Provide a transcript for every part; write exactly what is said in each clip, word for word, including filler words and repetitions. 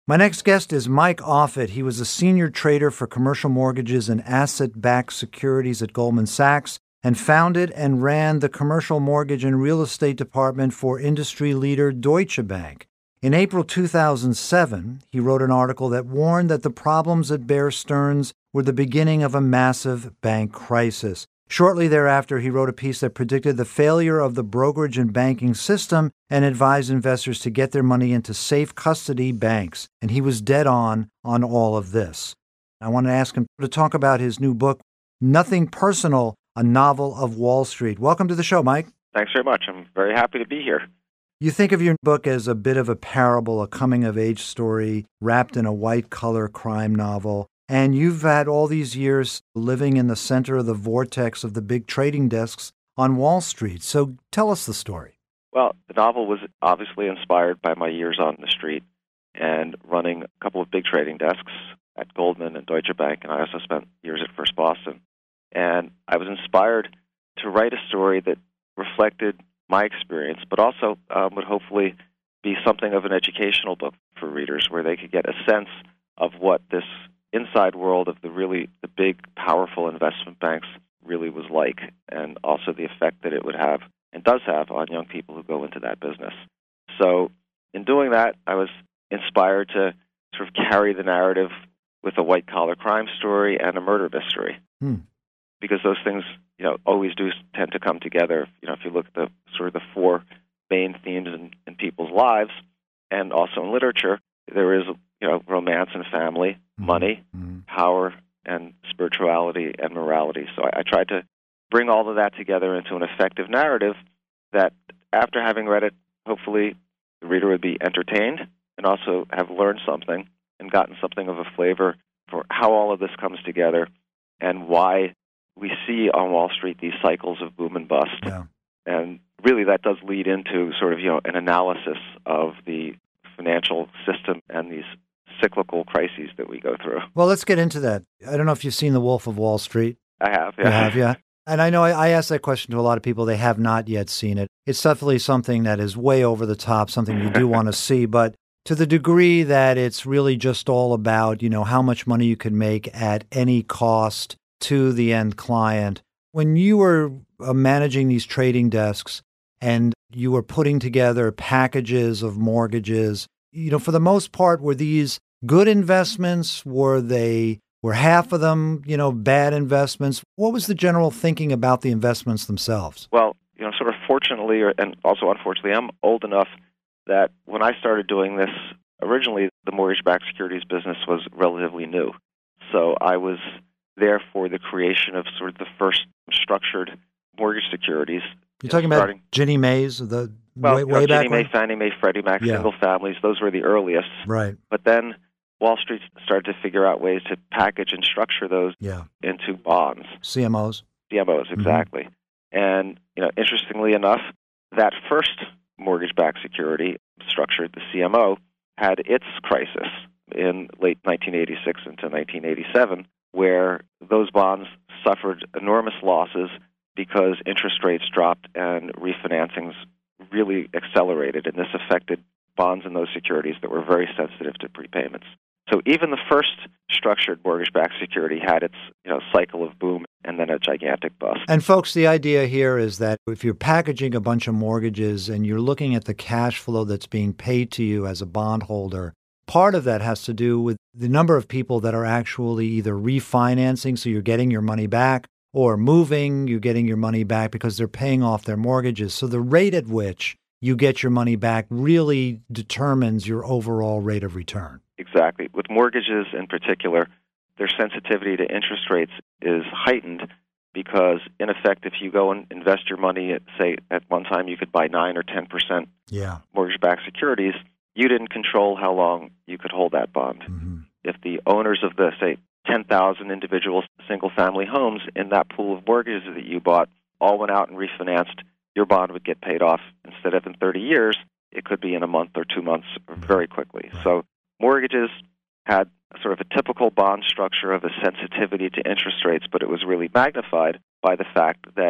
My next guest is Mike Offutt. He was a senior trader for commercial mortgages and asset-backed securities at Goldman Sachs and founded and ran the commercial mortgage and real estate department for industry leader Deutsche Bank. In April two thousand seven, he wrote an article that warned that the problems at Bear Stearns were the beginning of a massive bank crisis. Shortly thereafter, he wrote a piece that predicted the failure of the brokerage and banking system and advised investors to get their money into safe custody banks. And he was dead on on all of this. I want to ask him to talk about his new book, Nothing Personal, a Novel of Wall Street. Welcome to the show, Mike. Thanks very much. I'm very happy to be here. You think of your book as a bit of a parable, a coming-of-age story wrapped in a white-collar crime novel. And you've had all these years living in the center of the vortex of the big trading desks on Wall Street. So tell us the story. Well, the novel was obviously inspired by my years on the street and running a couple of big trading desks at Goldman and Deutsche Bank, and I also spent years at First Boston. And I was inspired to write a story that reflected my experience, but also um, would hopefully be something of an educational book for readers where they could get a sense of what this inside world of the really the big, powerful investment banks really was like, and also the effect that it would have and does have on young people who go into that business. So in doing that, I was inspired to sort of carry the narrative with a white-collar crime story and a murder mystery, hmm. because those things, you know, always do tend to come together. You know, if you look at the sort of the four main themes in, in people's lives, and also in literature, there is, you know, romance and family, mm-hmm. money, mm-hmm. power, and spirituality and morality. So I, I tried to bring all of that together into an effective narrative that, after having read it, hopefully the reader would be entertained and also have learned something and gotten something of a flavor for how all of this comes together and why we see on Wall Street these cycles of boom and bust. Yeah. And really that does lead into sort of, you know, an analysis of the financial system and these cyclical crises that we go through. Well, let's get into that. I don't know if you've seen The Wolf of Wall Street. I have, yeah. You have, yeah. And I know I, I asked that question to a lot of people. They have not yet seen it. It's definitely something that is way over the top, something you do want to see. But to the degree that it's really just all about, you know, how much money you can make at any cost to the end client. When you were uh, managing these trading desks and you were putting together packages of mortgages, you know, for the most part, were these good investments? Were they, were half of them, you know, bad investments? What was the general thinking about the investments themselves? Well, you know, sort of fortunately, or, and also unfortunately, I'm old enough that when I started doing this, originally the mortgage-backed securities business was relatively new. So I was there for the creation of sort of the first structured mortgage securities. You're talking starting, about Ginnie Mae's, the well, way, you know, way back Ginnie Mae, when? Fannie Mae, Freddie Mac, Yeah. single families, those were the earliest. Right. But then Wall Street started to figure out ways to package and structure those Yeah. into bonds. C M Os. C M Os, exactly. Mm-hmm. And, you know, interestingly enough, that first mortgage-backed security structured, the C M O, had its crisis in late nineteen eighty-six into nineteen eighty-seven, where those bonds suffered enormous losses because interest rates dropped and refinancings really accelerated, and this affected bonds in those securities that were very sensitive to prepayments. So even the first structured mortgage-backed security had its, you know, cycle of boom and then a gigantic bust. And folks, the idea here is that if you're packaging a bunch of mortgages and you're looking at the cash flow that's being paid to you as a bondholder, part of that has to do with the number of people that are actually either refinancing, so you're getting your money back, or moving, you're getting your money back because they're paying off their mortgages. So the rate at which you get your money back really determines your overall rate of return. Exactly. With mortgages in particular, their sensitivity to interest rates is heightened because, in effect, if you go and invest your money at, say, at one time you could buy nine or ten percent yeah. mortgage-backed securities, you didn't control how long you could hold that bond. Mm-hmm. If the owners of the, say, ten thousand individual single-family homes in that pool of mortgages that you bought all went out and refinanced, your bond would get paid off. Instead of in thirty years, it could be in a month or two months very quickly. Right. So mortgages had sort of a typical bond structure of a sensitivity to interest rates, but it was really magnified by the fact that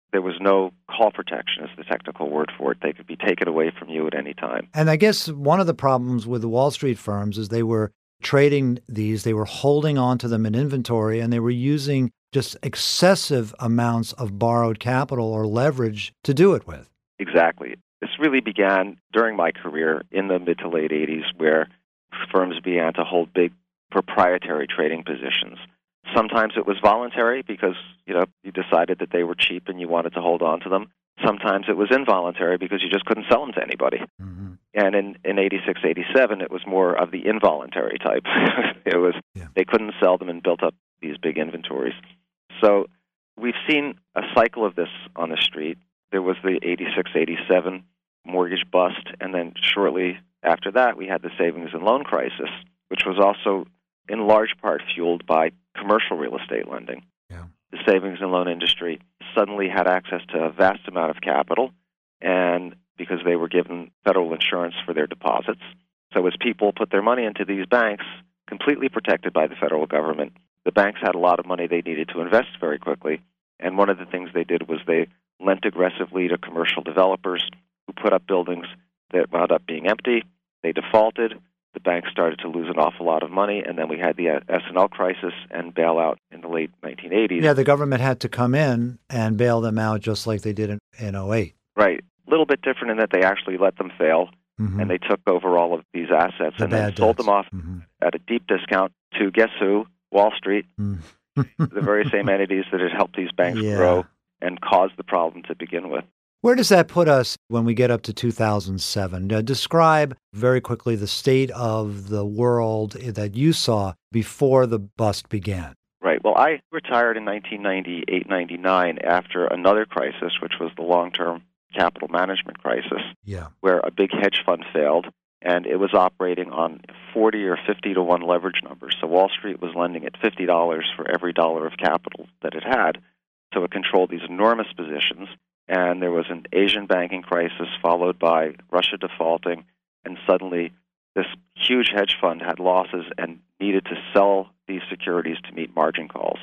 there was no call protection, is the technical word for it. They could be taken away from you at any time. And I guess one of the problems with the Wall Street firms is they were trading these, they were holding on to them in inventory, and they were using just excessive amounts of borrowed capital or leverage to do it with. Exactly. This really began during my career in the mid to late eighties, where firms began to hold big proprietary trading positions. Sometimes it was voluntary because, you know, you decided that they were cheap and you wanted to hold on to them. Sometimes it was involuntary because you just couldn't sell them to anybody. Mm-hmm. And in, in eighty-six, eighty-seven, it was more of the involuntary type. It was yeah. They couldn't sell them and built up these big inventories. So we've seen a cycle of this on the street. There was the eighty-six, eighty-seven mortgage bust, and then shortly after that, we had the savings and loan crisis, which was also in large part fueled by commercial real estate lending. Yeah. The savings and loan industry suddenly had access to a vast amount of capital, and because they were given federal insurance for their deposits. So as people put their money into these banks, completely protected by the federal government, the banks had a lot of money they needed to invest very quickly. And one of the things they did was they lent aggressively to commercial developers who put up buildings that wound up being empty. They defaulted. The banks started to lose an awful lot of money, and then we had the S and L crisis and bailout in the late nineteen eighties. Yeah, the government had to come in and bail them out just like they did in, in oh eight. Right. A little bit different in that they actually let them fail, mm-hmm. and they took over all of these assets the and then debts. sold them off mm-hmm. at a deep discount to, guess who? Wall Street, mm. the very same entities that had helped these banks yeah. grow and caused the problem to begin with. Where does that put us when we get up to two thousand seven? Uh, describe very quickly the state of the world that you saw before the bust began. Right. Well, I retired in nineteen ninety-eight ninety-nine after another crisis, which was the long-term capital management crisis, yeah. where a big hedge fund failed, and it was operating on forty or fifty to one leverage numbers. So Wall Street was lending at fifty dollars for every dollar of capital that it had. So it controlled these enormous positions. And there was an Asian banking crisis followed by Russia defaulting, and suddenly this huge hedge fund had losses and needed to sell these securities to meet margin calls.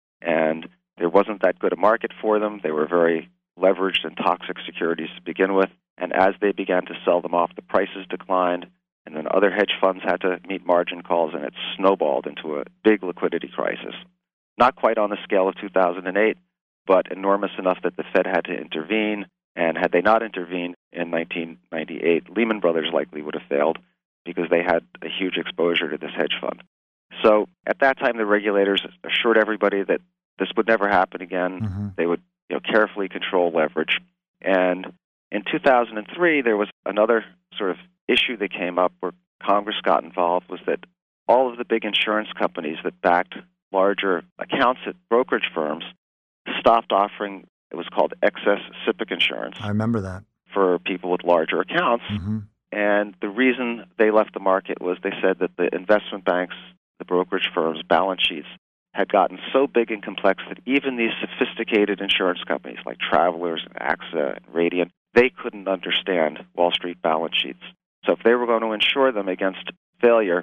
And there wasn't that good a market for them. They were very leveraged and toxic securities to begin with. And as they began to sell them off, the prices declined, and then other hedge funds had to meet margin calls, and it snowballed into a big liquidity crisis. Not quite on the scale of two thousand eight, but enormous enough that the Fed had to intervene. And had they not intervened in nineteen ninety-eight, Lehman Brothers likely would have failed because they had a huge exposure to this hedge fund. So at that time, the regulators assured everybody that this would never happen again. Mm-hmm. They would, you know, carefully control leverage. And in two thousand three, there was another sort of issue that came up where Congress got involved, was that all of the big insurance companies that backed larger accounts at brokerage firms stopped offering, it was called excess S I P C insurance. I remember that. For people with larger accounts. Mm-hmm. And the reason they left the market was they said that the investment banks, the brokerage firms' balance sheets had gotten so big and complex that even these sophisticated insurance companies like Travelers and AXA and Radian, they couldn't understand Wall Street balance sheets. So if they were going to insure them against failure,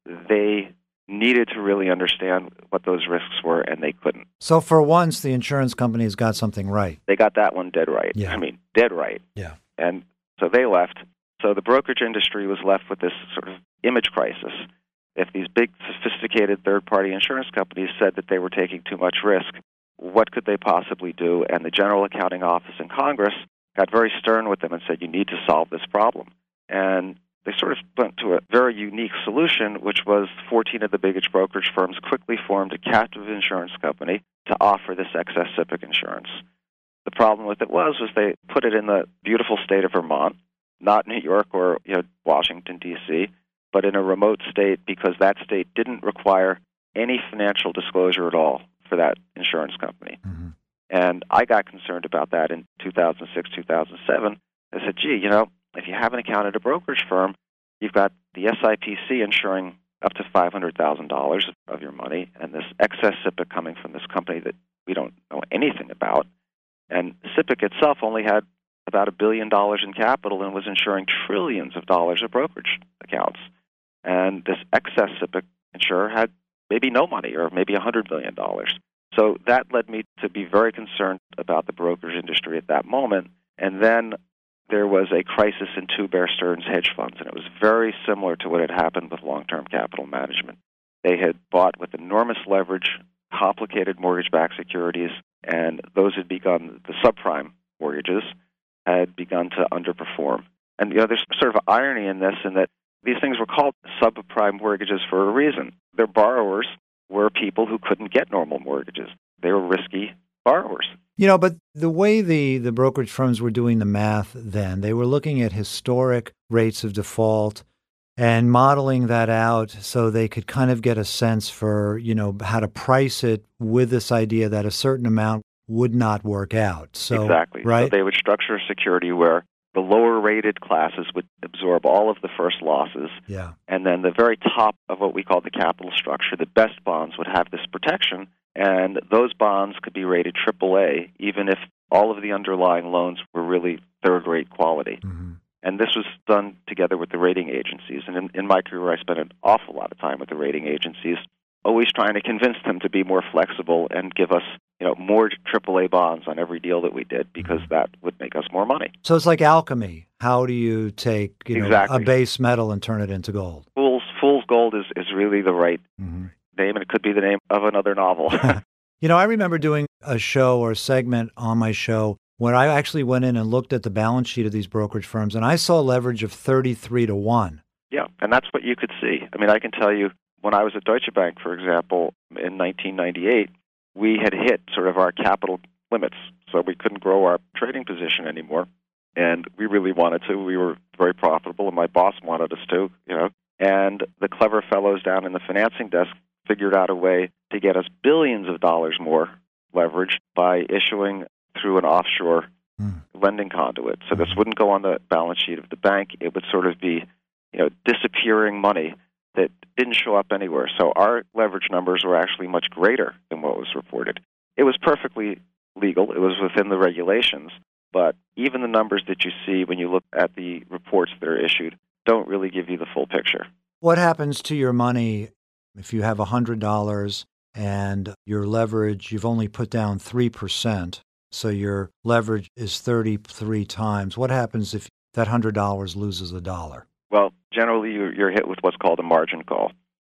they needed to really understand what those risks were, and they couldn't. So for once, the insurance companies got something right. They got that one dead right. Yeah. I mean, dead right. Yeah. And so they left. So the brokerage industry was left with this sort of image crisis. If these big, sophisticated third-party insurance companies said that they were taking too much risk, what could they possibly do? And the General Accounting Office in Congress got very stern with them and said, you need to solve this problem. And they sort of went to a very unique solution, which was fourteen of the biggest brokerage firms quickly formed a captive insurance company to offer this excess S I P C insurance. The problem with it was, was they put it in the beautiful state of Vermont, not New York or you know Washington, D C, but in a remote state because that state didn't require any financial disclosure at all for that insurance company. Mm-hmm. And I got concerned about that in two thousand six, two thousand seven. I said, gee, you know, if you have an account at a brokerage firm, you've got the S I P C insuring up to five hundred thousand dollars of your money, and this excess S I P C coming from this company that we don't know anything about. And S I P C itself only had about a billion dollars in capital and was insuring trillions of dollars of brokerage accounts. And this excess S I P C insurer had maybe no money or maybe one hundred billion dollars. So that led me to be very concerned about the brokerage industry at that moment. And then there was a crisis in two Bear Stearns hedge funds, and it was very similar to what had happened with long-term capital management. They had bought with enormous leverage, complicated mortgage-backed securities, and those had begun, the subprime mortgages had begun to underperform. And you know, there's sort of irony in this in that these things were called subprime mortgages for a reason. Their borrowers were people who couldn't get normal mortgages. They were risky borrowers. You know, but the way the, the brokerage firms were doing the math then, they were looking at historic rates of default and modeling that out so they could kind of get a sense for, you know, how to price it with this idea that a certain amount would not work out. So, exactly. Right? So they would structure a security where the lower-rated classes would absorb all of the first losses, yeah. and then the very top of what we call the capital structure, the best bonds would have this protection, and those bonds could be rated triple A, even if all of the underlying loans were really third-rate quality. Mm-hmm. And this was done together with the rating agencies. And in, in my career, I spent an awful lot of time with the rating agencies, always trying to convince them to be more flexible and give us, you know, more triple A bonds on every deal that we did, because that would make us more money. So it's like alchemy. How do you take, you know, exactly. a base metal and turn it into gold? Fool's, Fool's Gold is, is really the right Mm-hmm. name, and it could be the name of another novel. You know, I remember doing a show or a segment on my show when I actually went in and looked at the balance sheet of these brokerage firms, and I saw leverage of thirty-three to one. Yeah, and that's what you could see. I mean, I can tell you, when I was at Deutsche Bank, for example, in nineteen ninety-eight, we had hit sort of our capital limits, so we couldn't grow our trading position anymore, and we really wanted to. We were very profitable, and my boss wanted us to, you know, and the clever fellows down in the financing desk figured out a way to get us billions of dollars more leverage by issuing through an offshore mm. lending conduit. So this wouldn't go on the balance sheet of the bank. It would sort of be, you know, disappearing money that didn't show up anywhere. So our leverage numbers were actually much greater than what was reported. It was perfectly legal. It was within the regulations. But even the numbers that you see when you look at the reports that are issued don't really give you the full picture. What happens to your money if you have one hundred dollars and your leverage, you've only put down three percent, so your leverage is thirty-three times? What happens if that one hundred dollars loses a dollar? Well, generally you're, you're hit with what's called a margin call,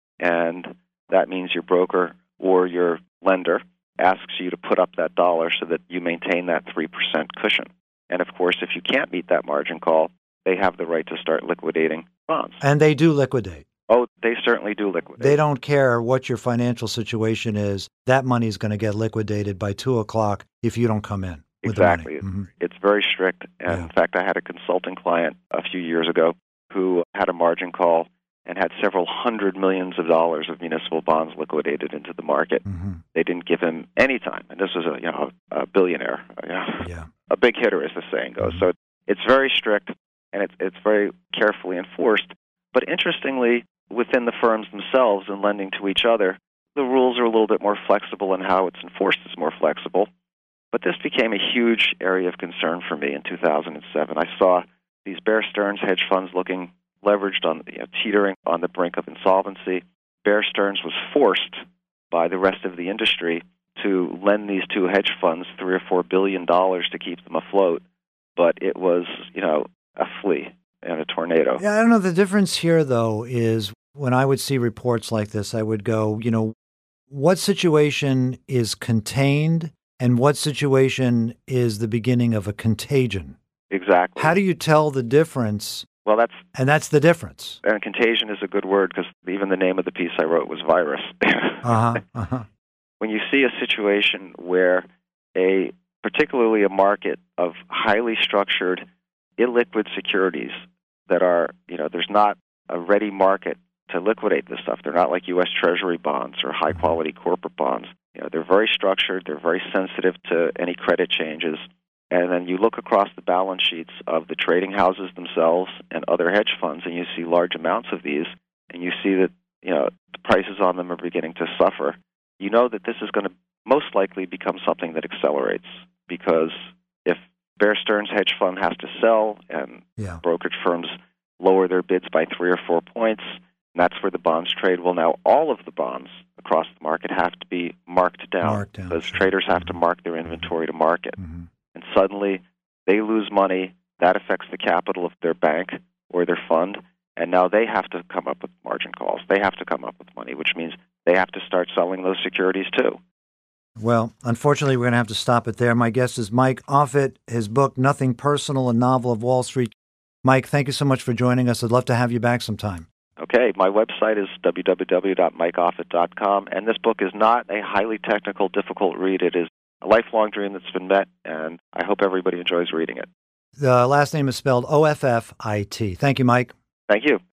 and that means your broker or your lender asks you to put up that dollar so that you maintain that three percent cushion. And of course, if you can't meet that margin call, they have the right to start liquidating bonds. And they do liquidate. Oh, they certainly do liquidate. They don't care what your financial situation is. That money is going to get liquidated by two o'clock if you don't come in with exactly. the money. Mm-hmm. It's very strict. And Yeah. in fact, I had a consulting client a few years ago who had a margin call and had several hundred millions of dollars of municipal bonds liquidated into the market. Mm-hmm. They didn't give him any time. And this was a, you know, a billionaire, you know, Yeah. a big hitter, as the saying goes. Mm-hmm. So it's very strict, and it's it's very carefully enforced. But interestingly, within the firms themselves and lending to each other, the rules are a little bit more flexible, and how it's enforced is more flexible. But this became a huge area of concern for me in two thousand seven. I saw these Bear Stearns hedge funds looking leveraged on, you know, teetering on the brink of insolvency. Bear Stearns was forced by the rest of the industry to lend these two hedge funds three or four billion dollars to keep them afloat. But it was, you know, a flea and a tornado. Yeah, I don't know. The difference here, though, is when I would see reports like this, I would go, you know, what situation is contained and what situation is the beginning of a contagion? Exactly. How do you tell the difference? Well, that's And that's the difference. and contagion is a good word, because even the name of the piece I wrote was virus. Uh-huh, uh-huh. When you see a situation where a particularly a market of highly structured, illiquid securities that are, you know, there's not a ready market to liquidate this stuff. They're not like U S Treasury bonds or high-quality corporate bonds. You know, they're very structured. They're very sensitive to any credit changes. And then you look across the balance sheets of the trading houses themselves and other hedge funds, and you see large amounts of these, and you see that, you know, the prices on them are beginning to suffer. You know that this is going to most likely become something that accelerates, because if Bear Stearns hedge fund has to sell and Yeah. brokerage firms lower their bids by three or four points, and that's where the bonds trade. Well, now all of the bonds, across the market have to be marked down. Marked down, because sure. traders have to Mhm. mark their inventory to market. Mm-hmm. And suddenly they lose money. That affects the capital of their bank or their fund, and now they have to come up with margin calls. They have to come up with money, which means they have to start selling those securities too. Well, unfortunately, we're going to have to stop it there. My guest is Mike Offutt. His book, Nothing Personal, a Novel of Wall Street. Mike, thank you so much for joining us. I'd love to have you back sometime. Okay, my website is w w w dot mike offutt dot com, and this book is not a highly technical, difficult read. It is a lifelong dream that's been met, and I hope everybody enjoys reading it. The last name is spelled O F F I T. Thank you, Mike. Thank you.